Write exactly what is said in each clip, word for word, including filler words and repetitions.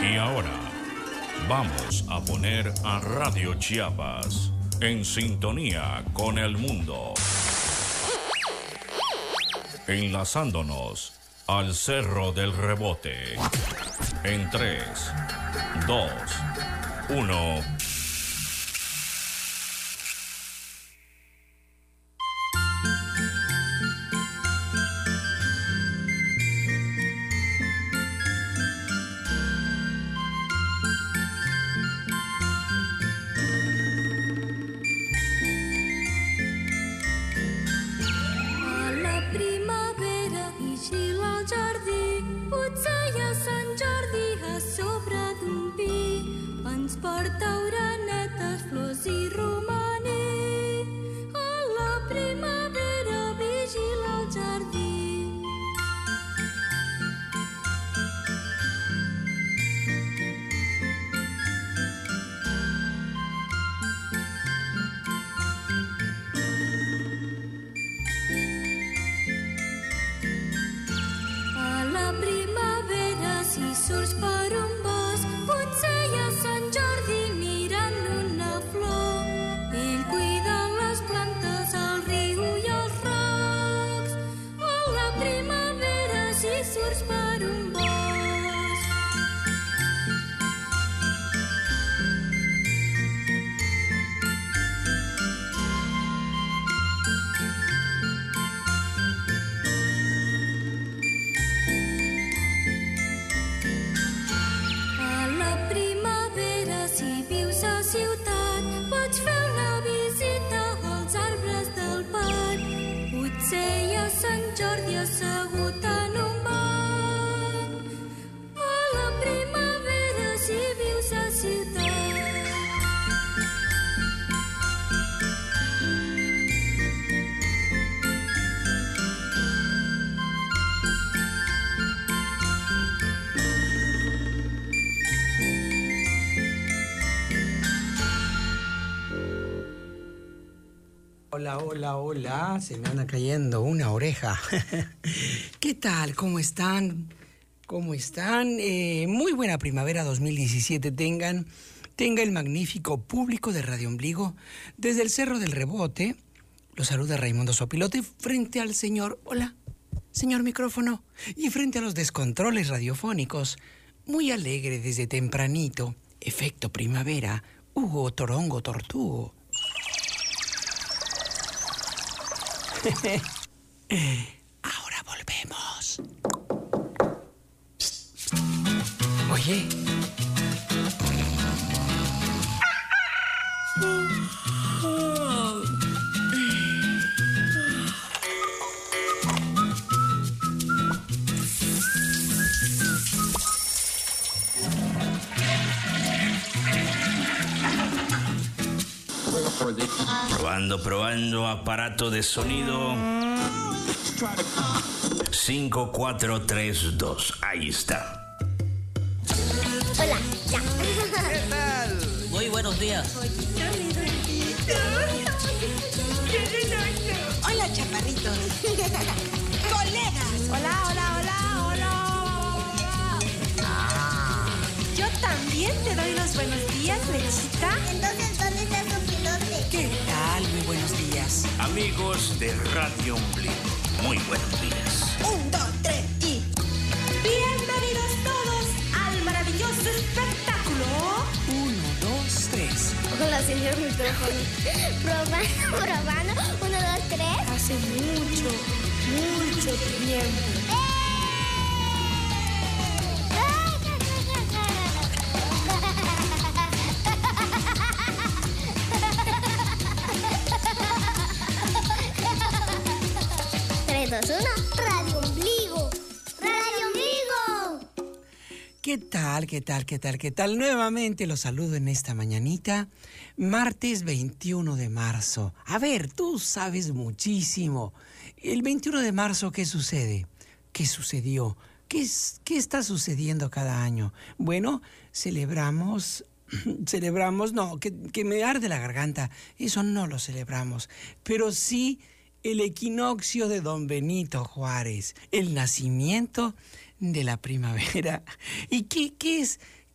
Y ahora vamos a poner a Radio Chiapas en sintonía con el mundo, enlazándonos al Cerro del Rebote en tres, dos, uno. Hola, hola, hola, se me anda cayendo una oreja. ¿Qué tal? ¿Cómo están? ¿Cómo están? Eh, muy buena primavera dos mil diecisiete tengan. Tenga el magnífico público de Radio Ombligo. Desde el Cerro del Rebote, los saluda Raimundo Sopilote frente al señor... Hola, señor micrófono. Y frente a los descontroles radiofónicos, muy alegre desde tempranito, efecto primavera, Hugo Torongo Tortugo. Ahora volvemos. Oye. Probando, probando, aparato de sonido. cinco, cuatro, tres, dos. Ahí está. Hola, ya. ¿Qué tal? Muy buenos días. Hola, chaparritos. Colegas. Hola, hola, hola, hola. Ah. Yo también te doy los buenos días, Lechita. Entonces, ¿dónde está su pilote? ¿Qué tal? Muy buenos días. Amigos de Radio Ombligo, muy buenos días. Un, dos, tres y... Bienvenidos todos al maravilloso espectáculo. Uno, dos, tres. Hola, señor micrófono. Probando, probando. Uno, dos, tres. Hace mucho, mucho tiempo. tres, dos, uno. Radio Ombligo. Radio Ombligo. ¿Qué tal, qué tal, qué tal, qué tal? Nuevamente los saludo en esta mañanita, martes veintiuno de marzo. A ver, tú sabes muchísimo. El veintiuno de marzo, ¿qué sucede? ¿Qué sucedió? ¿Qué, es, qué está sucediendo cada año? Bueno, celebramos... Celebramos, no, que, que me arde la garganta. Eso no lo celebramos. Pero sí el equinoccio de Don Benito Juárez, el nacimiento de la primavera. ¿Y qué, qué es,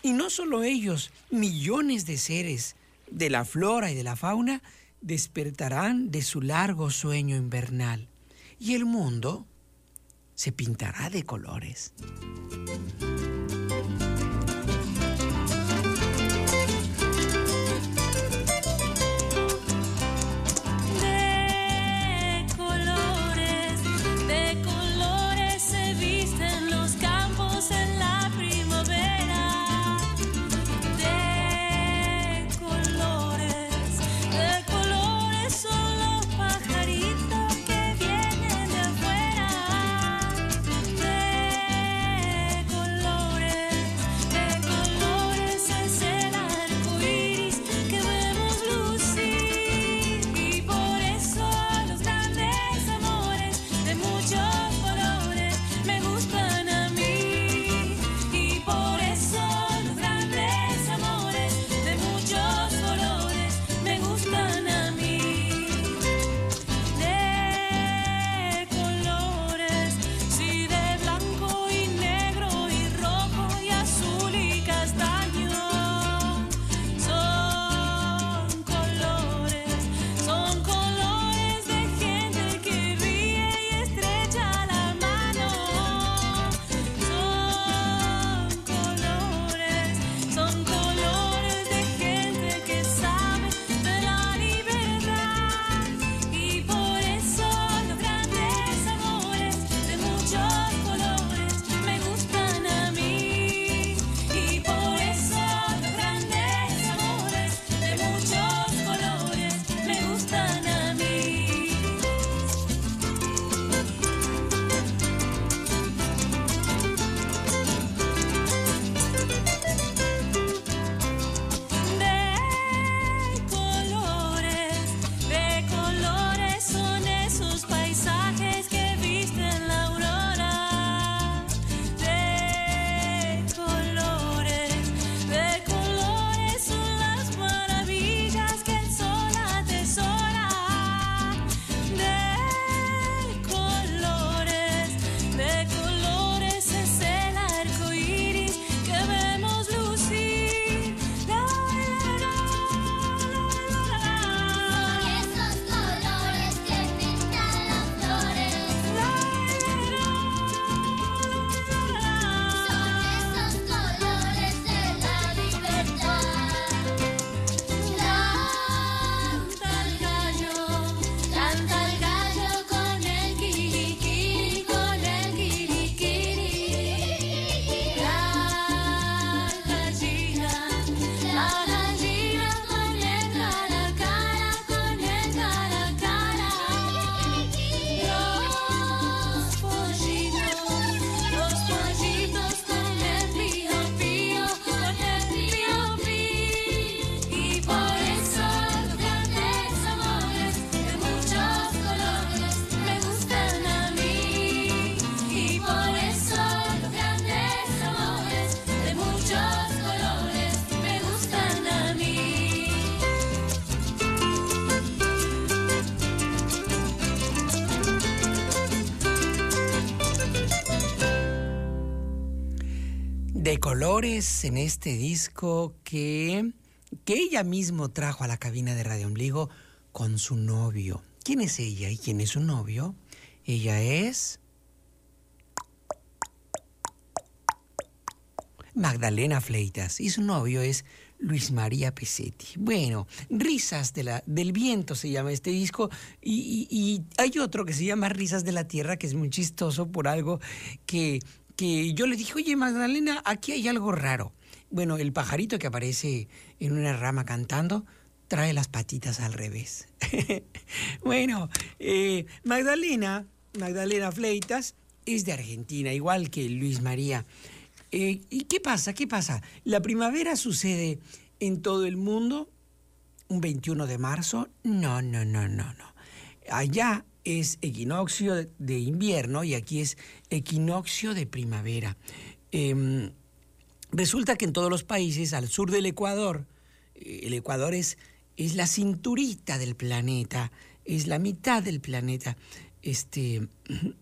Y no solo ellos, millones de seres de la flora y de la fauna despertarán de su largo sueño invernal. Y el mundo se pintará de colores. De colores en este disco que, que ella mismo trajo a la cabina de Radio Ombligo con su novio. ¿Quién es ella y quién es su novio? Ella es Magdalena Fleitas y su novio es Luis María Pesetti. Bueno, Risas de la, del Viento se llama este disco y, y, y hay otro que se llama Risas de la Tierra, que es muy chistoso por algo que, que yo le dije, oye Magdalena, aquí hay algo raro. Bueno, el pajarito que aparece en una rama cantando trae las patitas al revés. Bueno, eh, Magdalena, Magdalena Fleitas es de Argentina, igual que Luis María. Eh, ¿Y qué pasa? ¿Qué pasa? La primavera sucede en todo el mundo un veintiuno de marzo. No, no, no, no, no. Allá es equinoccio de invierno y aquí es equinoccio de primavera. Eh, resulta que en todos los países al sur del Ecuador, el Ecuador es, es la cinturita del planeta, es la mitad del planeta. Este,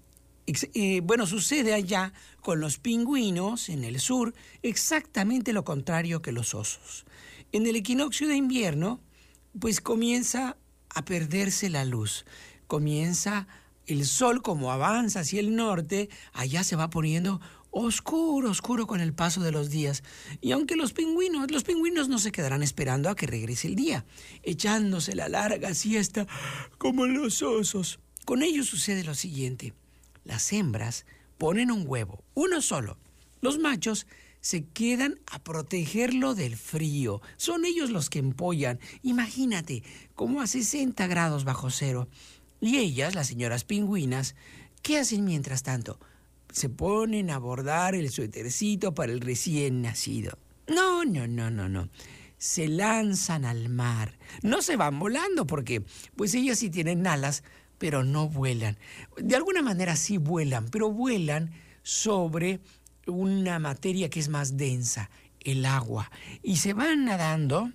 Eh, bueno, sucede allá con los pingüinos en el sur exactamente lo contrario que los osos. En el equinoccio de invierno, pues comienza a perderse la luz. Comienza el sol, como avanza hacia el norte, allá se va poniendo oscuro, oscuro con el paso de los días. Y aunque los pingüinos, los pingüinos no se quedarán esperando a que regrese el día, echándose la larga siesta como los osos. Con ellos sucede lo siguiente. Las hembras ponen un huevo, uno solo. Los machos se quedan a protegerlo del frío. Son ellos los que empollan. Imagínate, como a sesenta grados bajo cero. Y ellas, las señoras pingüinas, ¿qué hacen mientras tanto? Se ponen a bordar el suétercito para el recién nacido. No, no, no, no, no. Se lanzan al mar. No se van volando porque, pues ellas sí tienen alas, pero no vuelan. De alguna manera sí vuelan, pero vuelan sobre una materia que es más densa, el agua. Y se van nadando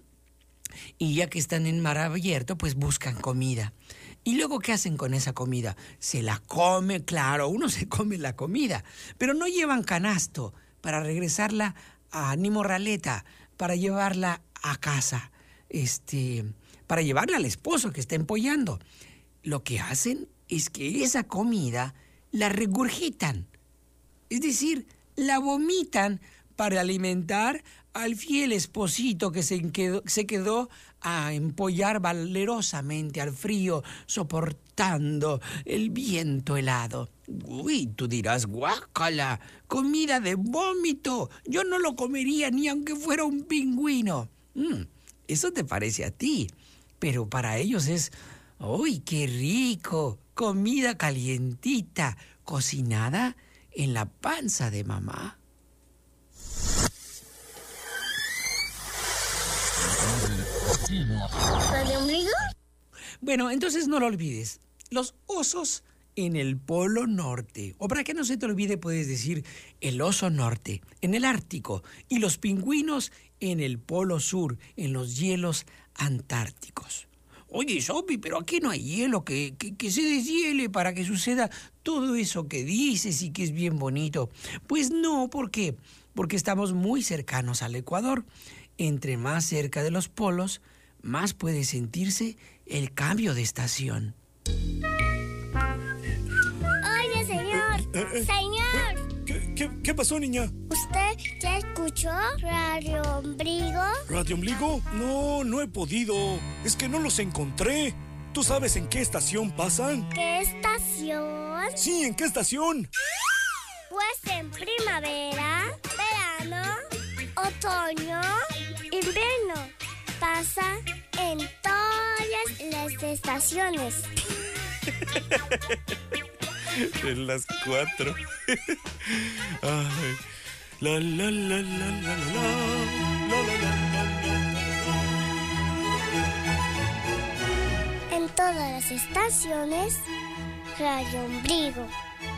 y ya que están en mar abierto, pues buscan comida. ¿Y luego qué hacen con esa comida? Se la come, claro, uno se come la comida, pero no llevan canasto para regresarla a ni morraleta, para llevarla a casa, este, para llevarla al esposo que está empollando. Lo que hacen es que esa comida la regurgitan, es decir, la vomitan para alimentar al fiel esposito que se quedó, se quedó a empollar valerosamente al frío, soportando el viento helado. Uy, tú dirás, guácala, comida de vómito. Yo no lo comería ni aunque fuera un pingüino. Mm, eso te parece a ti, pero para ellos es, uy, qué rico, comida calientita, cocinada en la panza de mamá. ¿Radio Ombligo? Bueno, entonces no lo olvides. Los osos en el Polo Norte. O para que no se te olvide, puedes decir el oso norte, en el Ártico. Y los pingüinos en el Polo Sur, en los hielos antárticos. Oye, Sopi, pero aquí no hay hielo que, que, que se deshiele para que suceda todo eso que dices y que es bien bonito. Pues no, ¿por qué? Porque estamos muy cercanos al Ecuador. Entre más cerca de los polos, más puede sentirse el cambio de estación. Oye, señor, Eh, eh, señor. ¿Qué, qué, qué pasó, niña? ¿Usted ya escuchó Radio Ombligo? ¿Radio Ombligo? No, no he podido. Es que no los encontré. ¿Tú sabes en qué estación pasan? ¿Qué estación? Sí, ¿en qué estación? Pues en primavera, verano, otoño, invierno. Pasa en todas las estaciones. En las cuatro. Ay. La la la la la la la la la la. En todas las estaciones, Radio Ombligo.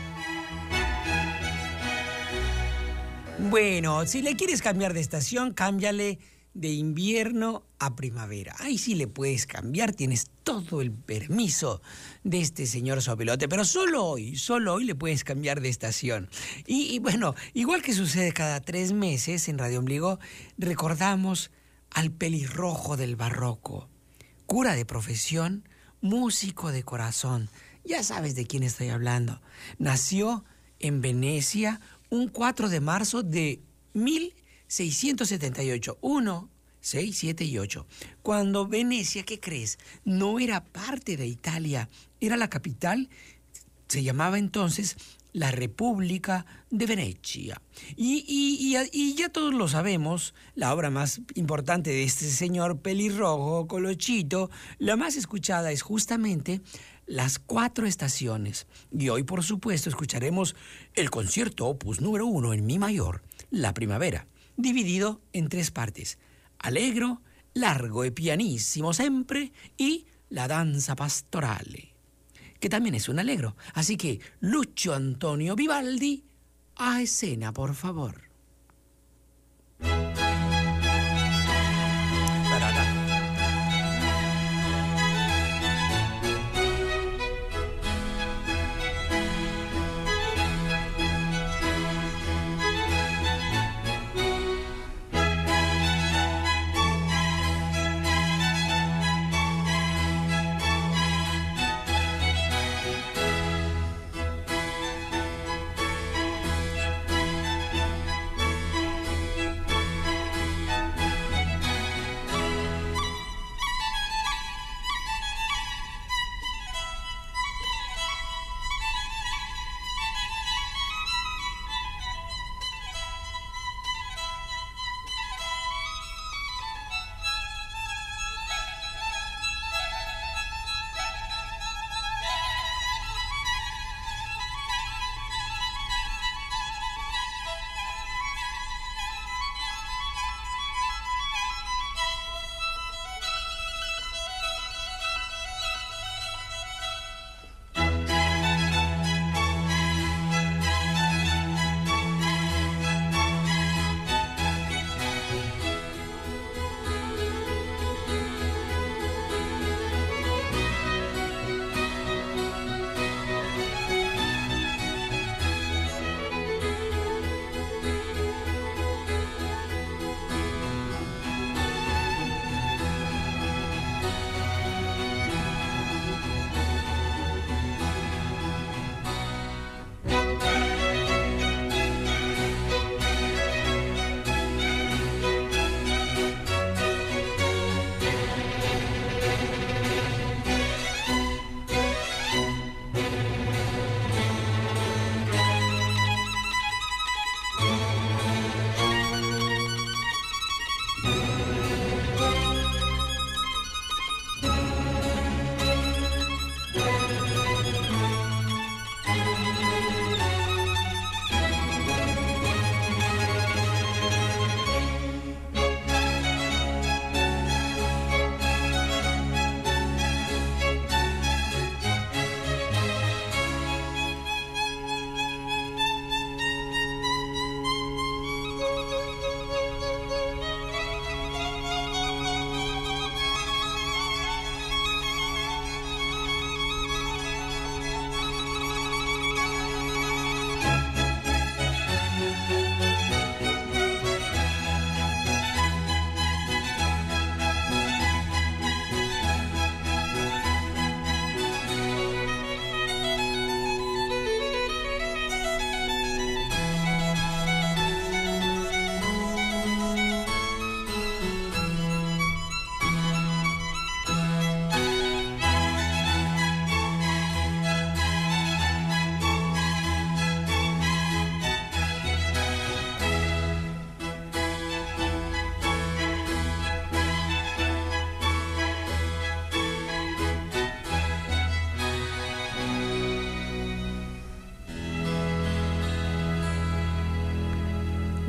Bueno, si le quieres cambiar de estación, cámbiale de invierno a primavera. Ahí sí le puedes cambiar, tienes todo el permiso de este señor Sopilote, pero solo hoy, solo hoy le puedes cambiar de estación. Y, y bueno, igual que sucede cada tres meses en Radio Ombligo, recordamos al pelirrojo del barroco, cura de profesión, músico de corazón. Ya sabes de quién estoy hablando. Nació en Venecia un cuatro de marzo de mil seiscientos setenta y ocho. uno, seis, siete y ocho. Cuando Venecia, ¿qué crees? No era parte de Italia, era la capital, se llamaba entonces la República de Venecia. Y, y, y, y ya todos lo sabemos, la obra más importante de este señor pelirrojo, colochito, la más escuchada es justamente Las Cuatro Estaciones. Y hoy, por supuesto, escucharemos el concierto opus número uno en mi mayor, La Primavera, dividido en tres partes: allegro, largo e pianissimo sempre y la danza pastorale, que también es un allegro. Así que, Lucio Antonio Vivaldi, a escena, por favor.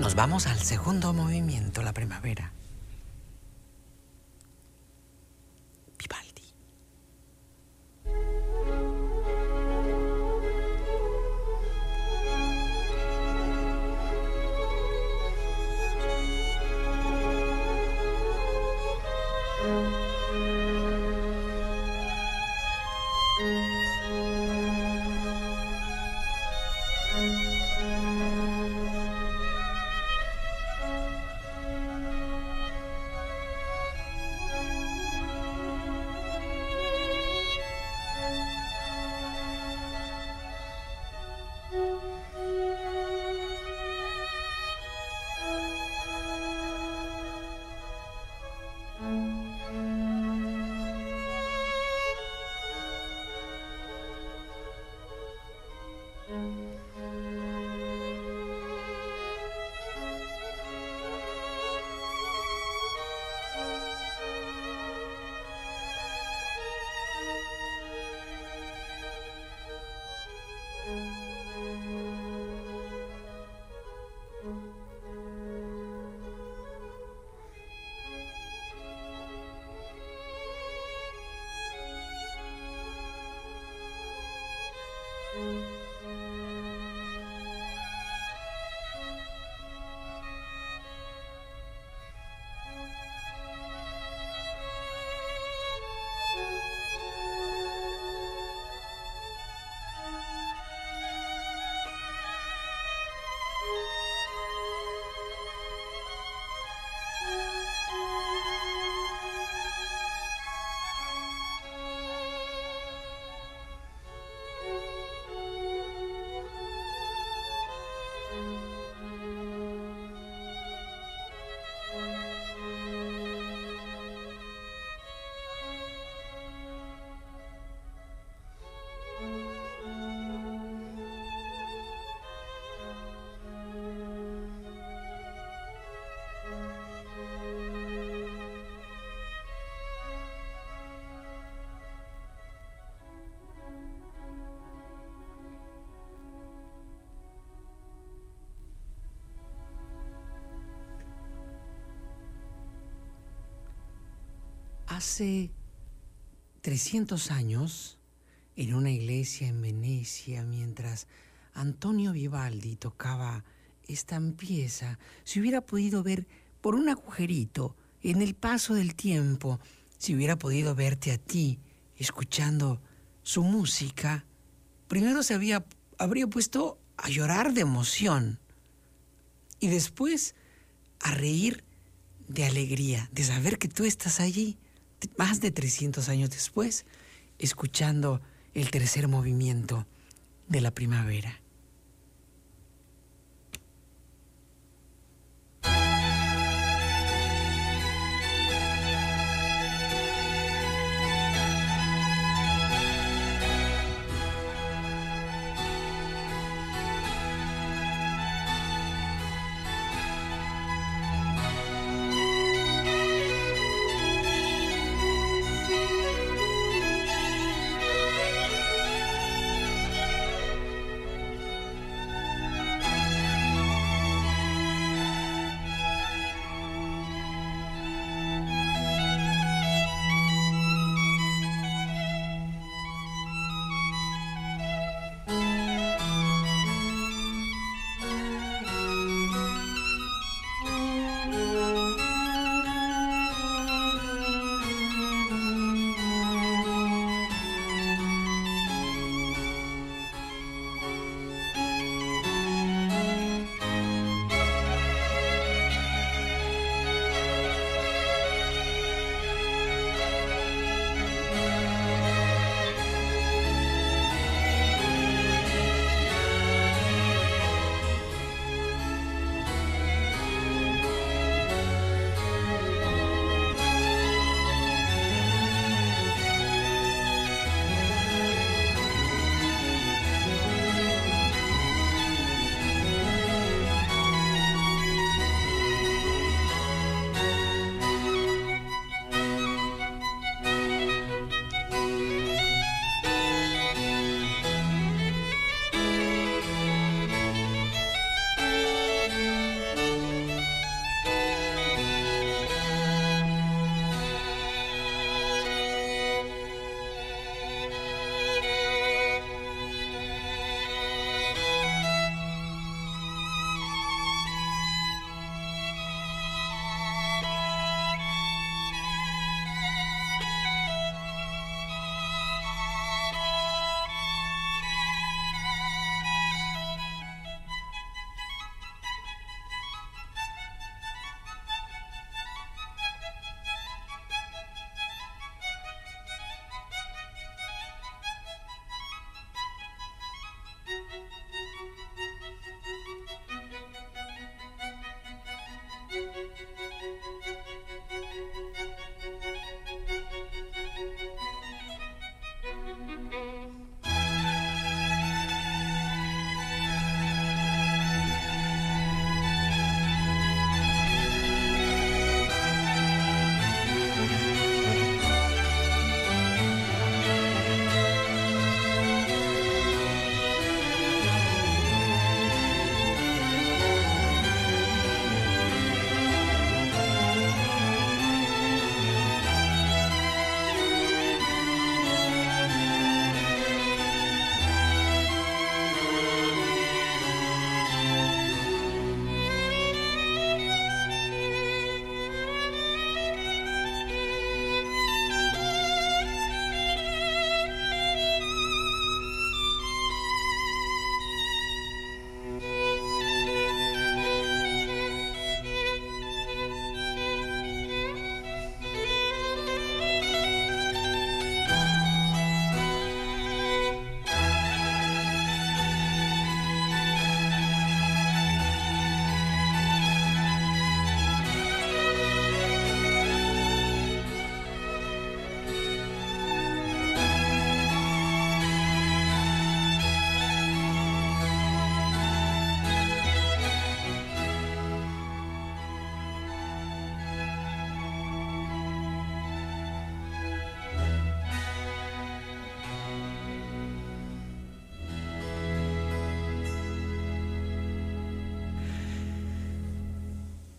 Nos vamos al segundo movimiento, la primavera. Vivaldi. Hace trescientos años, en una iglesia en Venecia, mientras Antonio Vivaldi tocaba esta pieza, se hubiera podido ver por un agujerito en el paso del tiempo, si hubiera podido verte a ti escuchando su música, primero se había, habría puesto a llorar de emoción y después a reír de alegría, de saber que tú estás allí, más de trescientos años después, escuchando el tercer movimiento de la primavera.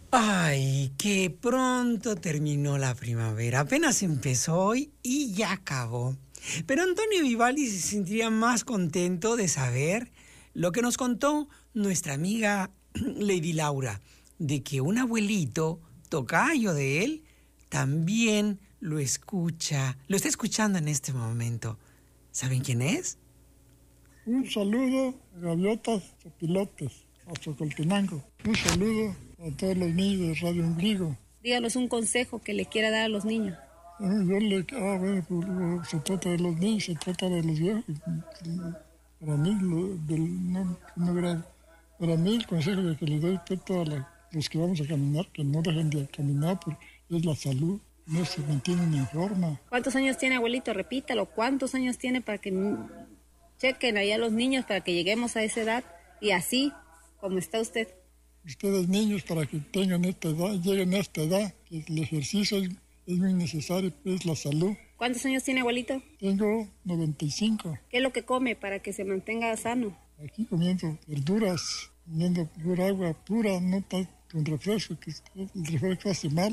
Ay, que pronto terminó la primavera. Apenas empezó hoy y ya acabó. Pero Antonio Vivaldi se sentiría más contento de saber lo que nos contó nuestra amiga Lady Laura, de que un abuelito, tocayo de él, también lo escucha, lo está escuchando en este momento. ¿Saben quién es? Un saludo, gaviotas, pilotes, a Socoltenango. Un saludo a todos los niños de Radio Ombligo. Díganos un consejo que le quiera dar a los niños. Yo le, ah, bueno, pues, se trata de los niños, se trata de los viejos. Para mí, lo, del, no, no era, para mí el consejo que le doy a todos los que vamos a caminar, que no dejen de caminar, porque es la salud, no se mantienen en forma. ¿Cuántos años tiene, abuelito? Repítalo. ¿Cuántos años tiene para que chequen allá los niños, para que lleguemos a esa edad y así como está usted? Ustedes niños, para que tengan esta edad, lleguen a esta edad, que el ejercicio es, es muy necesario, es la salud. ¿Cuántos años tiene, abuelito? Tengo noventa y cinco. ¿Qué es lo que come para que se mantenga sano? Aquí comiendo verduras, comiendo pura agua pura, no tan con refresco, que el refresco hace mal.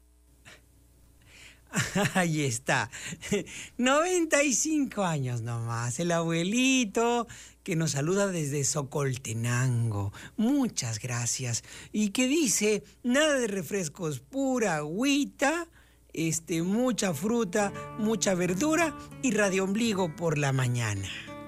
Ahí está, noventa y cinco años nomás, el abuelito que nos saluda desde Socoltenango. Muchas gracias. Y que dice, nada de refrescos, pura agüita, este, mucha fruta, mucha verdura y Radio Ombligo por la mañana.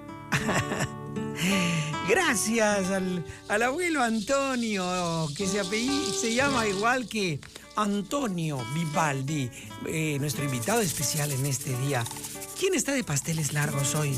Gracias al, al abuelo Antonio, que se, apellido, se llama igual que Antonio Vivaldi, eh, nuestro invitado especial en este día. ¿Quién está de pasteles largos hoy?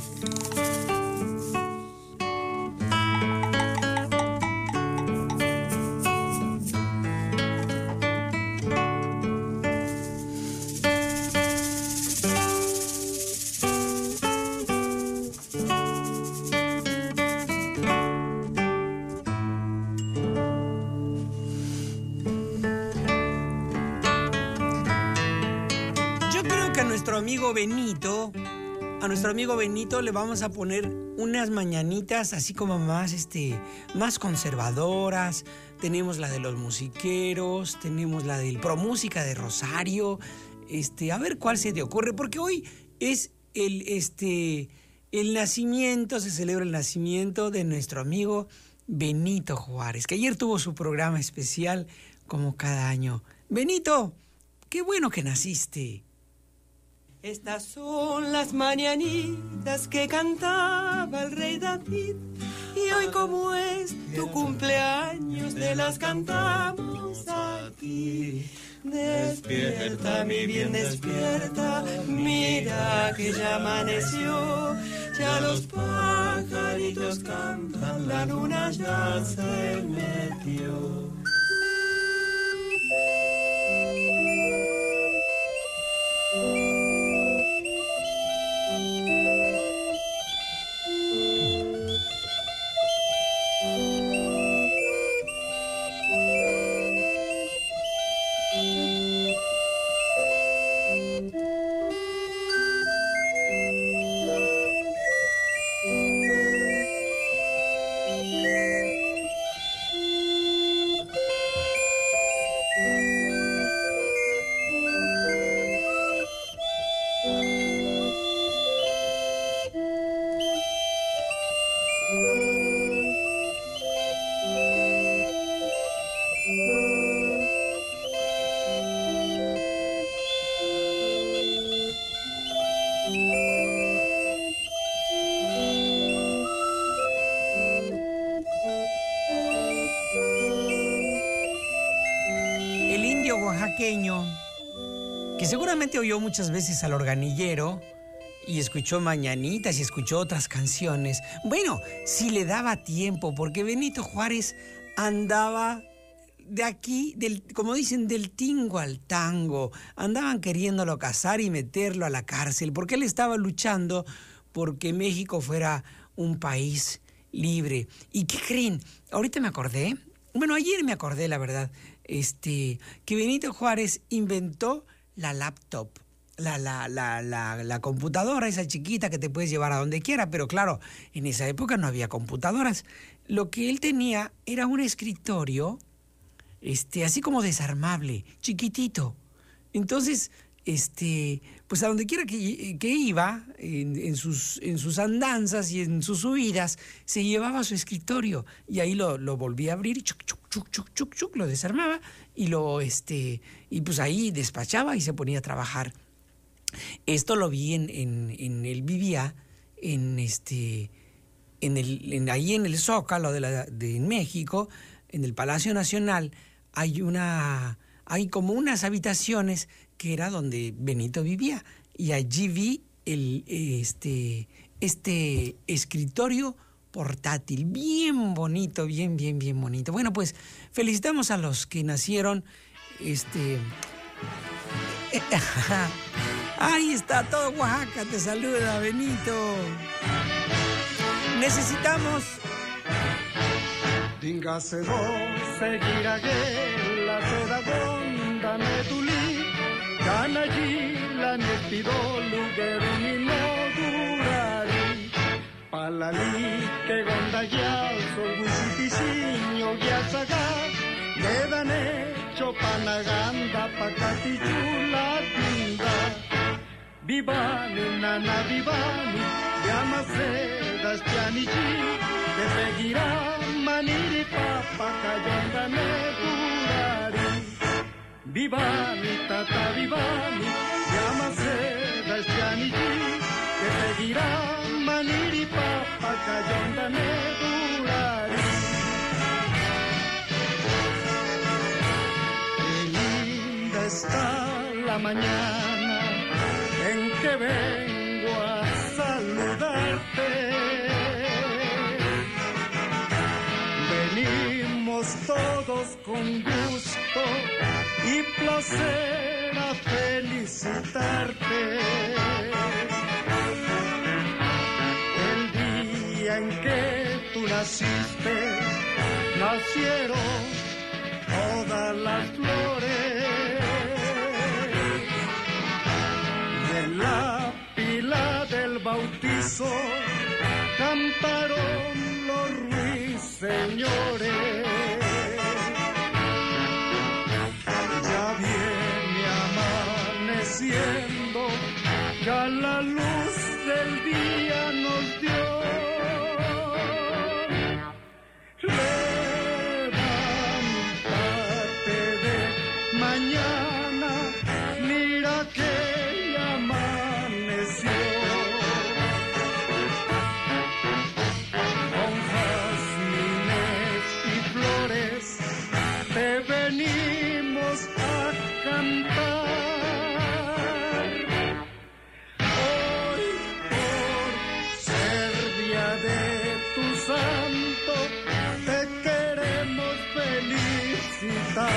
Amigo Benito, a nuestro amigo Benito le vamos a poner unas mañanitas así como más, este, más conservadoras. Tenemos la de los musiqueros, tenemos la del Pro Música de Rosario. Este, a ver cuál se te ocurre, porque hoy es el, este, el nacimiento, se celebra el nacimiento de nuestro amigo Benito Juárez, que ayer tuvo su programa especial como cada año. Benito, qué bueno que naciste. Estas son las mañanitas que cantaba el rey David, y hoy como es tu cumpleaños te las cantamos aquí. Despierta, mi bien, despierta, mira que ya amaneció, ya los pajaritos cantan, la luna ya se metió. Que seguramente oyó muchas veces al organillero y escuchó mañanitas y escuchó otras canciones. Bueno, si le daba tiempo, porque Benito Juárez andaba de aquí, del, como dicen, del tingo al tango. Andaban queriéndolo casar y meterlo a la cárcel, porque él estaba luchando porque México fuera un país libre. ¿Y qué creen? Ahorita me acordé, bueno, ayer me acordé, la verdad, este, que Benito Juárez inventó la laptop, la, la, la, la, la computadora, esa chiquita que te puedes llevar a donde quiera, pero claro, en esa época no había computadoras. Lo que él tenía era un escritorio este, así como desarmable, chiquitito. Entonces, este, pues a donde quiera que, que iba, en, en, sus, en sus andanzas y en sus huidas, se llevaba a su escritorio y ahí lo, lo volvía a abrir y chuc, chuc, chuc, chuc, chuc, chuc, lo desarmaba y lo, este, y pues ahí despachaba y se ponía a trabajar. Esto lo vi en, en, en él vivía en este, en el, en, ahí en el Zócalo de, la, de México, en el Palacio Nacional, hay una, hay como unas habitaciones que era donde Benito vivía, y allí vi el, este, este escritorio portátil, bien bonito, bien, bien, bien bonito. Bueno, pues felicitamos a los que nacieron, este... Ahí está, todo Oaxaca te saluda, Benito. Necesitamos... Díngase vos, seguiragé la sedagonda netuli, canallila nespido lugeruni no durari, palali que gonda ya sol gusitisiño giazaga, quedan hecho panaganda pacatichula tinda. Vivani, nana, vivani, llamasedas pianichi, te pedirá maniri papa cayonda negurari. Vivani, tata, vivani, llamasedas pianichi, te pedirá maniri papa cayonda negurari. Qué linda está la mañana en que vengo a saludarte. Venimos todos con gusto y placer a felicitarte. El día en que tú naciste, nacieron todas las flores. La pila del bautizo cantaron los ruiseñores. Ya viene amaneciendo, ya la luz del día nos dio. Levántate de mañana, mira que venimos a cantar. Hoy por ser día de tu santo te queremos felicitar.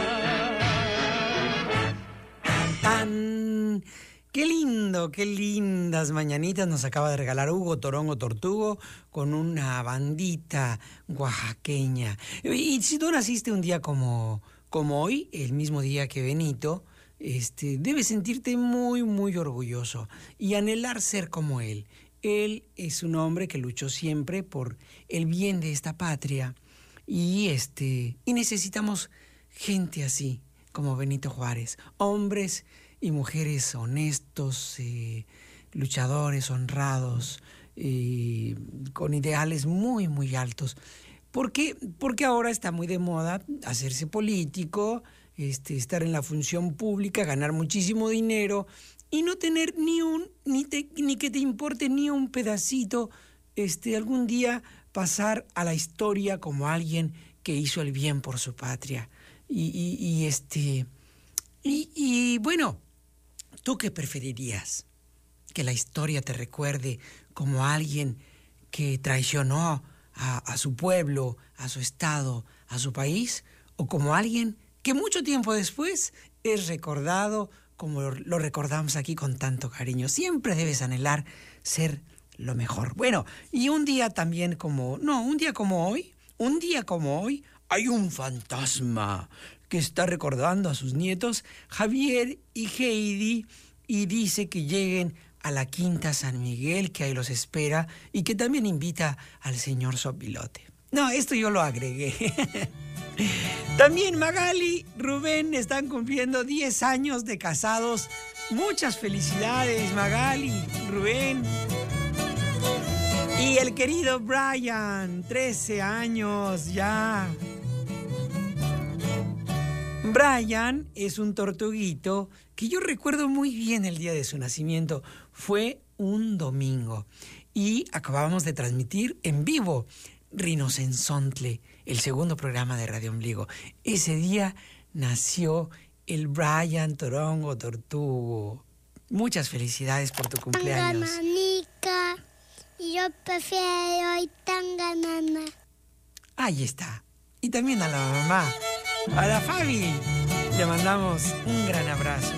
Tan, qué lindo, qué lindas mañanitas nos acaba de regalar Hugo Torongo Tortugo con una bandita oaxaqueña. Y si tú naciste un día como, como hoy, el mismo día que Benito, este, debes sentirte muy, muy orgulloso y anhelar ser como él. Él es un hombre que luchó siempre por el bien de esta patria y, este, y necesitamos gente así como Benito Juárez, hombres y mujeres honestos, eh, luchadores, honrados, eh, con ideales muy, muy altos. ¿Por qué? Porque ahora está muy de moda hacerse político, este, estar en la función pública, ganar muchísimo dinero y no tener ni un, ni, te, ni que te importe ni un pedacito, este, algún día pasar a la historia como alguien que hizo el bien por su patria. Y, y, y este, y, y bueno, ¿tú qué preferirías? ¿Que la historia te recuerde como alguien que traicionó a, a su pueblo, a su estado, a su país? ¿O como alguien que mucho tiempo después es recordado como lo, lo recordamos aquí con tanto cariño? Siempre debes anhelar ser lo mejor. Bueno, y un día también como... No, un día como hoy, un día como hoy, hay un fantasma que está recordando a sus nietos, Javier y Heidi, y dice que lleguen a la Quinta San Miguel, que ahí los espera, y que también invita al señor Sopilote. No, esto yo lo agregué. También Magali, Rubén están cumpliendo diez años de casados. Muchas felicidades, Magali, Rubén. Y el querido Brian, trece años ya. Brian es un tortuguito que yo recuerdo muy bien el día de su nacimiento. Fue un domingo y acabábamos de transmitir en vivo Rinocenzontli, el segundo programa de Radio Ombligo. Ese día nació el Brian Torongo Tortugo. Muchas felicidades por tu cumpleaños. Tangananica, y yo prefiero hoy Tanganana. Ahí está. Y también a la mamá, a la Fabi, le mandamos un gran abrazo.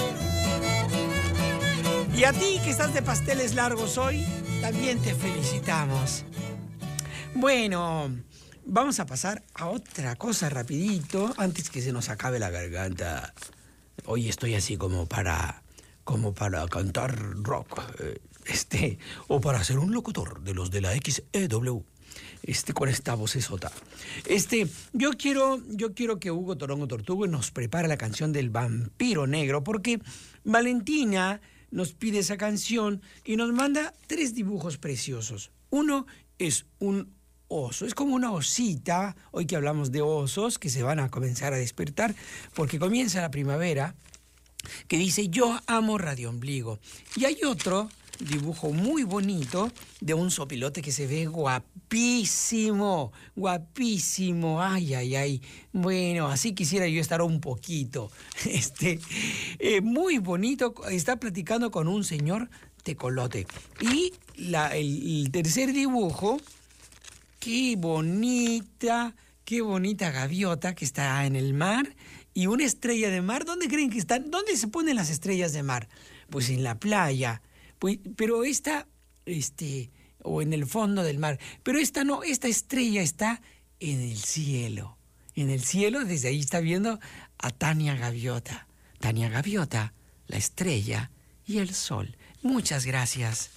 Y a ti que estás de pasteles largos hoy, también te felicitamos. Bueno, vamos a pasar a otra cosa rapidito, antes que se nos acabe la garganta. Hoy estoy así como para, como para cantar rock, eh, este, o para ser un locutor de los de la X E W. Este, con esta vocesota. Este, yo quiero, yo quiero que Hugo Torongo Tortugo nos prepare la canción del Vampiro Negro, porque Valentina nos pide esa canción y nos manda tres dibujos preciosos. Uno es un oso, es como una osita, hoy que hablamos de osos, que se van a comenzar a despertar, porque comienza la primavera, que dice, yo amo Radio Ombligo. Y hay otro dibujo muy bonito de un sopilote que se ve guapísimo, guapísimo, ay, ay, ay. Bueno, así quisiera yo estar un poquito. Este, eh, muy bonito, está platicando con un señor tecolote. Y la, el, el tercer dibujo, qué bonita, qué bonita gaviota que está en el mar y una estrella de mar. ¿Dónde creen que están? ¿Dónde se ponen las estrellas de mar? Pues en la playa. Pues, pero esta, este, o en el fondo del mar, pero esta no, esta estrella está en el cielo, en el cielo, desde ahí está viendo a Tania Gaviota, Tania Gaviota, la estrella y el sol. Muchas gracias.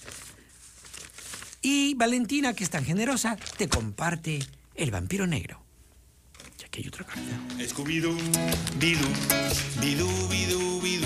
Y Valentina, que es tan generosa, te comparte el Vampiro Negro. Y aquí hay otra carta. Scooby-Doo, bidú, bidú, bidú, bidú,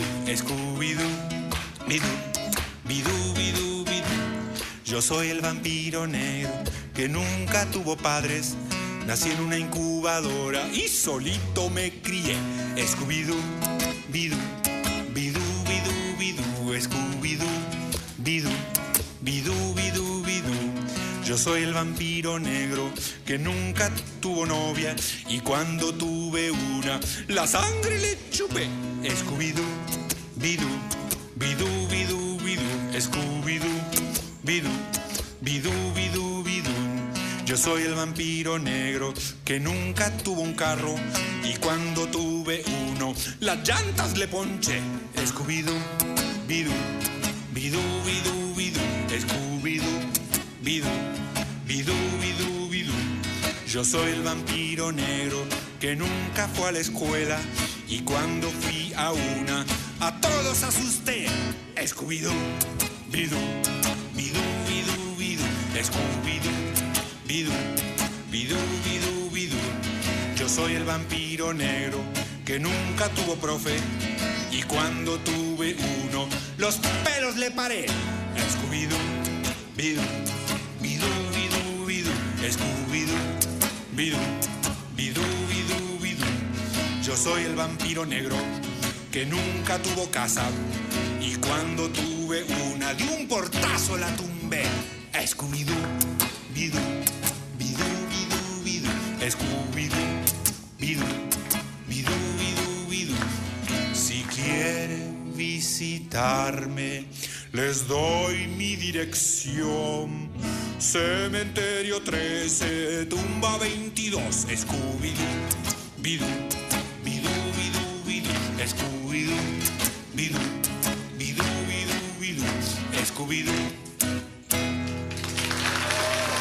Scooby-Doo, bidú. Bidú, bidú, bidú, yo soy el vampiro negro que nunca tuvo padres. Nací en una incubadora y solito me crié. Scooby-Doo, bidú, bidú, bidú, bidú, Scooby-Doo, bidú, bidú, bidú, bidú. Yo soy el vampiro negro que nunca tuvo novia y cuando tuve una, la sangre le chupé. Scooby-Doo, bidú, bidú, bidú, bidú, Scooby-Doo, bidú, bidú, bidú, bidú. Yo soy el vampiro negro que nunca tuvo un carro y cuando tuve uno, las llantas le ponché. Scooby-Doo, bidú, bidú, bidú, bidú, Scooby-Doo, bidú, bidú, bidú, bidú. Yo soy el vampiro negro que nunca fue a la escuela y cuando fui a una, a todos asusté. Scooby-Doo, bidú, bidú, bidú, bidú, Scooby-Doo, bidú, bidú, bidú, bidú. Yo soy el vampiro negro que nunca tuvo profe y cuando tuve uno, los pelos le paré. Scooby-Doo, bidú, bidú, bidú, bidú, Scooby-Doo, bidú, bidú, bidú, bidú. Yo soy el vampiro negro que nunca tuvo casa y cuando tuve una de un portazo la tumbé. Scooby-Doo, bidú, bidú, bidú, bidú, Scooby-Doo, bidú, bidú, bidú, bidú. Si quieren visitarme, les doy mi dirección. Cementerio trece, tumba veintidós, Scooby-Doo, bidú, bidú, bidú, bidú, Scooby-Doo, bidú, bidú, bidú, bidú, Scooby-Doo.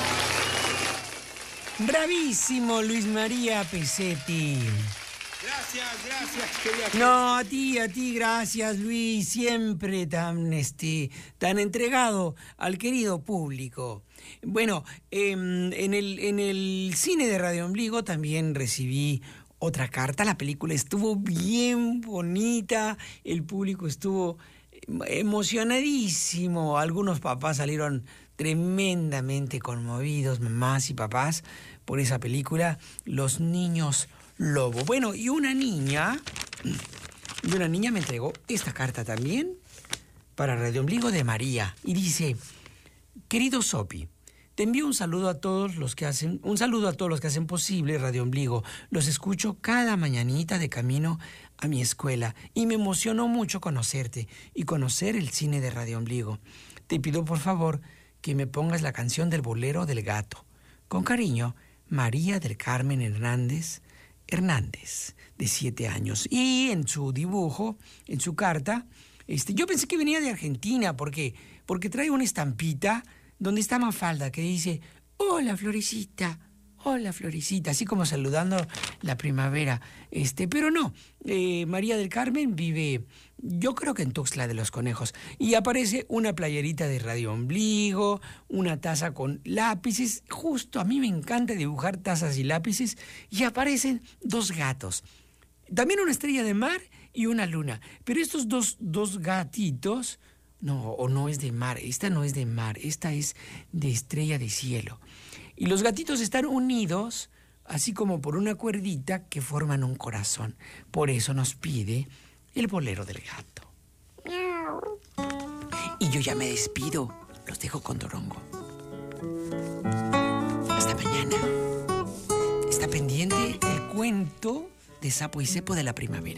Bravísimo, Luis María Pesetti. Gracias. Gracias, gracias, querida. No, a ti, a ti, gracias, Luis. Siempre tan, este, tan entregado al querido público. Bueno, eh, en, el, en el cine de Radio Ombligo también recibí otra carta. La película estuvo bien bonita, el público estuvo emocionadísimo. Algunos papás salieron tremendamente conmovidos, mamás y papás, por esa película, Los Niños Lobo. Bueno, y una niña, y una niña me entregó esta carta también para Radio Ombligo de María. Y dice: querido Sopi, te envío un saludo a todos los que hacen, un saludo a todos los que hacen posible Radio Ombligo. Los escucho cada mañanita de camino a mi escuela y me emocionó mucho conocerte y conocer el cine de Radio Ombligo. Te pido por favor que me pongas la canción del Bolero del Gato. Con cariño, María del Carmen Hernández Hernández, de siete años. Y en su dibujo, en su carta, este, yo pensé que venía de Argentina, porque, porque trae una estampita donde está Mafalda, que dice: hola, Florecita, hola, Florecita, así como saludando la primavera. Este, pero no, eh, María del Carmen vive, yo creo que en Tuxtla de los Conejos, y aparece una playerita de Radio Ombligo, una taza con lápices. Justo a mí me encanta dibujar tazas y lápices, y aparecen dos gatos, también una estrella de mar y una luna. Pero estos dos, dos gatitos, no, o no es de mar, esta no es de mar, esta es de estrella de cielo. Y los gatitos están unidos, así como por una cuerdita que forman un corazón. Por eso nos pide el Bolero del Gato. Y yo ya me despido. Los dejo con Dorongo. Hasta mañana. Está pendiente el cuento de Sapo y Cepo de la primavera.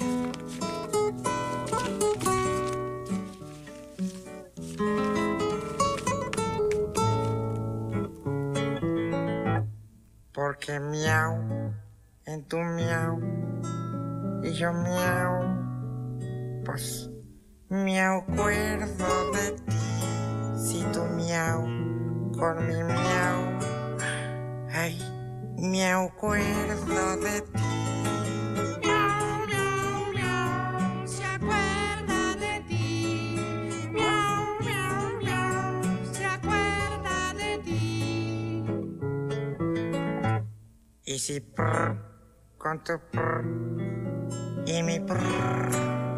Porque miau, en tu miau, y yo miau, pues me acuerdo de ti. Si tu miau con mi miau, ay, me acuerdo de ti. Miau, miau, miau, se acuerda de ti. Miau, miau, miau, se acuerda de ti. Y si prr, con tu prr, y mi prr,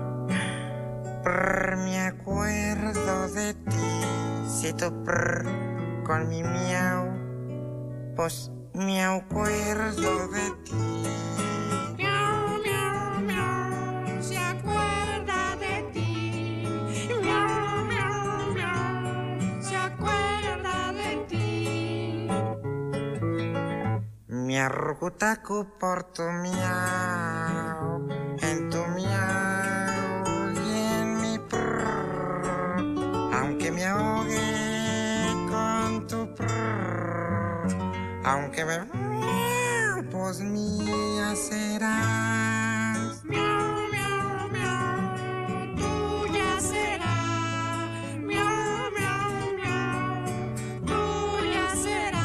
prr, me acuerdo de ti. Si tu prr, con mi miau, pues me acuerdo de ti. Miau, miau, miau, se acuerda de ti. Miau, miau, miau, se acuerda de ti. Mi arrugutacu por tu miau, en tu miau y en mi prr, aunque me ahogue con tu prr, aunque me miau, pues mía serás. Miau, miau, miau, tuya será. Miau, miau, miau, tuya será.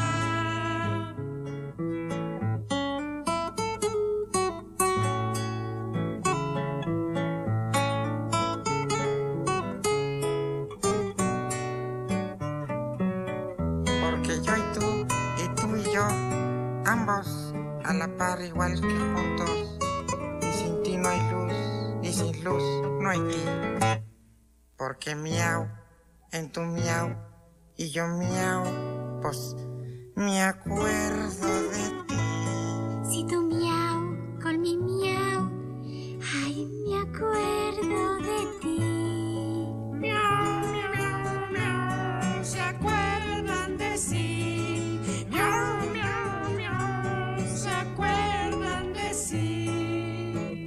Porque yo y tú, y tú y yo, ambos a la par igual que juntos. Y sin ti no hay luz, y sin luz no hay ti. Porque miau, en tu miau, y yo miau, pues me acuerdo de ti. Si tu miau con mi miau, ay, me acuerdo de ti. Miau, miau, miau, se acuerdan de sí. Miau, miau, miau, se acuerdan de sí.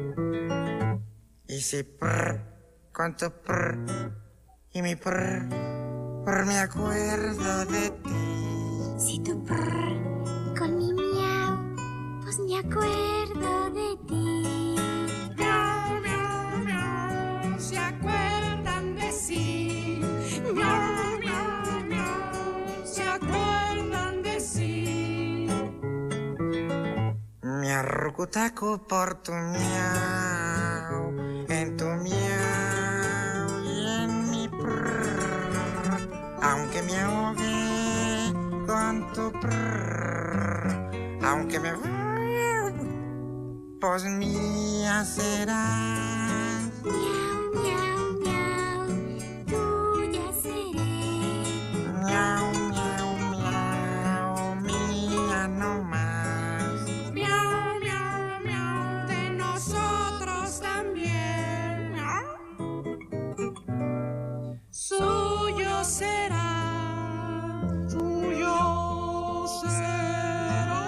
Y si prr, con tu prr, y mi prr, prr, me acuerdo de ti. Si tu prr con mi miau, pues me acuerdo de ti. Miau, miau, miau, se acuerdan de sí. Miau, miau, miau, se acuerdan de sí. Me arru Curcutacu por tu miau, en tu miau y en mi prrr, aunque me ahogue con tu prrr, aunque me pues mía serás. Miau, miau, miau, tuya seré. Miau, miau, miau, mía no más. Miau, miau, miau, de nosotros también. Suyo será, suyo será.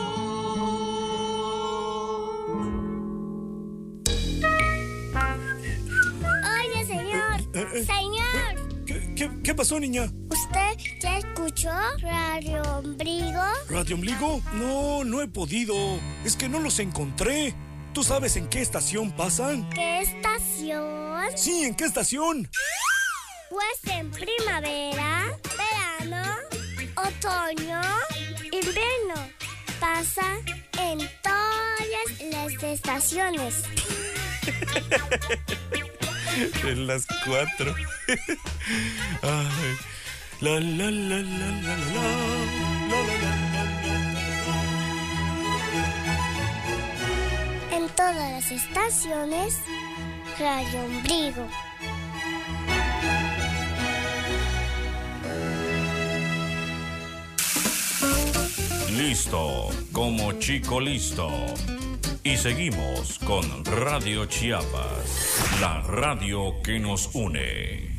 Oye, señor, Eh, eh. señor, ¿Qué, qué, qué pasó, niña? ¿usted ya escuchó Radio Ombligo? ¿Radio Ombligo? No, no he podido. Es que no los encontré. ¿Tú sabes en qué estación pasan? ¿Qué estación? Sí, ¿en qué estación? Pues en primavera, verano, otoño, invierno. Pasa en todas las estaciones. En las cuatro. Ay. La la la la la la la la la la. En todas las estaciones, Radio Ombligo. Listo, como chico listo. Y seguimos con Radio Chiapas, la radio que nos une.